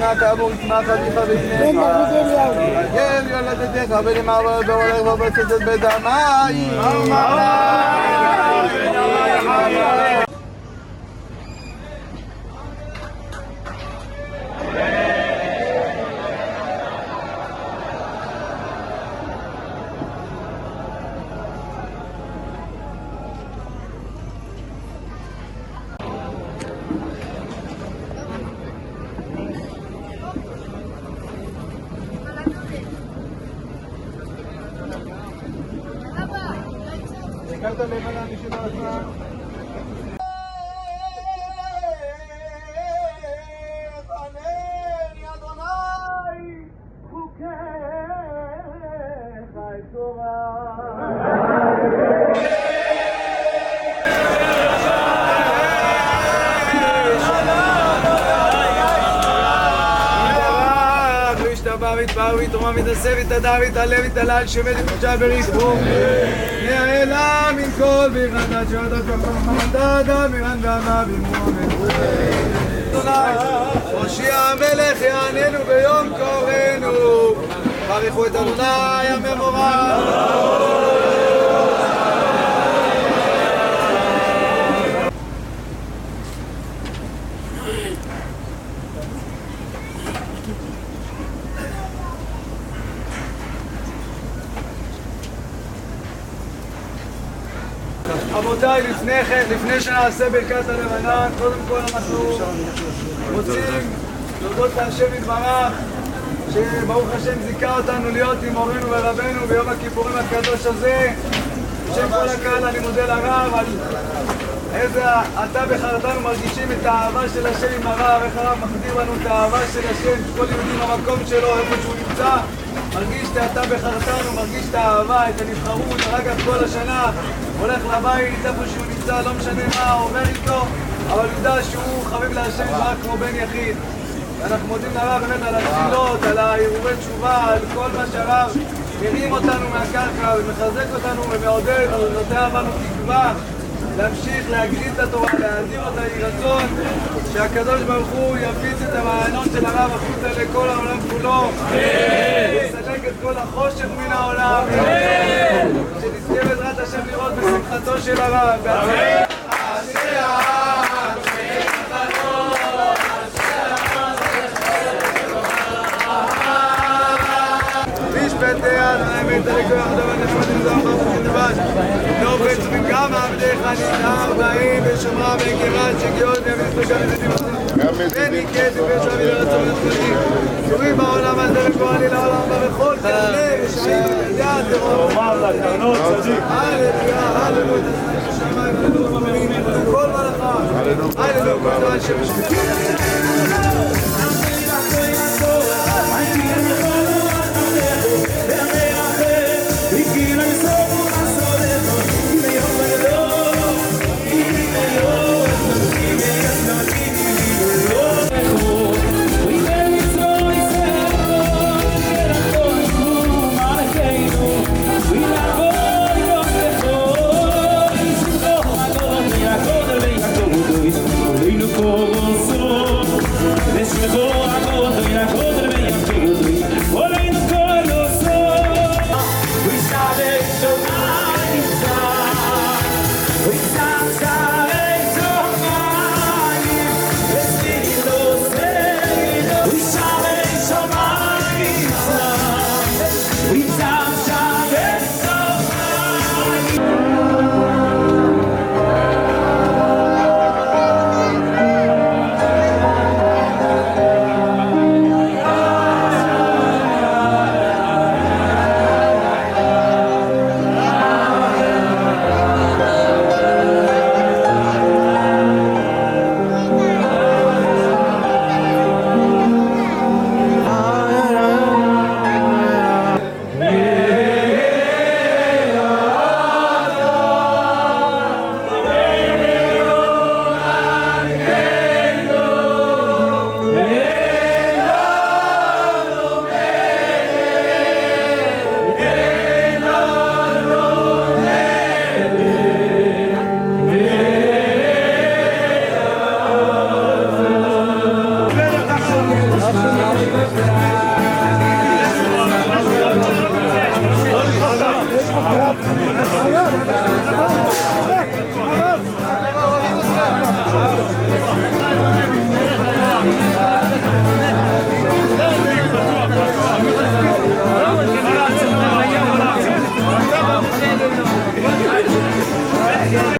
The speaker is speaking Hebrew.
שנה כאמור יצמח אביך ובניך כן יולדתך ולמעבר והולך ובצאת את בית המים הקלת לבנה משבע הזמן חנני אדוני חוקיך אזכורה ויתפאר ויתרומה ויתאסף ויתהדר ויתעלה ויתעלל שמת ותחשב בריקבו נעלה מן כל וירדת שעדת וחמדה אדם מירן ועמה במרומת אדוני הושיע המלך יעננו ביום קורנו ברכו את אדוני המבורך רבותיי, לפני שנעשה ברכת הלבנן, קודם כל אנחנו רוצים להודות להשם יתברך שברוך השם זיכה אותנו להיות עם מורנו ורבנו ביום הכיפורים הקדוש הזה. בשם כל הקהל אני מודה לרב על איזה אתה בחרתנו מרגישים את האהבה של השם עם הרב, איך הרב מחדיר לנו את האהבה של השם, כל יהודי במקום שלו, איפה שהוא נמצא מרגיש את אתה בחרתנו, מרגיש את האהבה, את הנבחרות, רק עד כל השנה הולך לבית, איפה שהוא נמצא, לא משנה מה, עובר איתו, אבל יודע שהוא חביב להשם רק כמו בן יחיד. ואנחנו מודים לרב באמת על התפילות, על הערעורי תשובה, על כל מה שהרב מרים אותנו מהקרקע ומחזק אותנו ומעודד, ונותן בנו תקווה להמשיך להגדיל את התורה, להאדיר אותה, יהי רצון שהקדוש ברוך הוא יפיץ את המעיינות של הרב החוצה לכל העולם כולו ויסלק את כל החושך מן העולם שנזכה בעזרת השם לראות בשמחתו של הרב משפטיה אדוני בית הלכוח דבר נחמד נזרח ברוך נדבש נופץ וגם עבדיך נזהר באים ושומרה וגרש שגיאות וימליץ וגם יזדים וניקט ושבי לרצון יחולים צורים בעולם הזה וגואלי לעולם בכל תעלה ושעים וידע תרום לקרנות צדיק הללויה הללויה שמיים הללויה כל מלאכה הללויה כל דבר שבשביל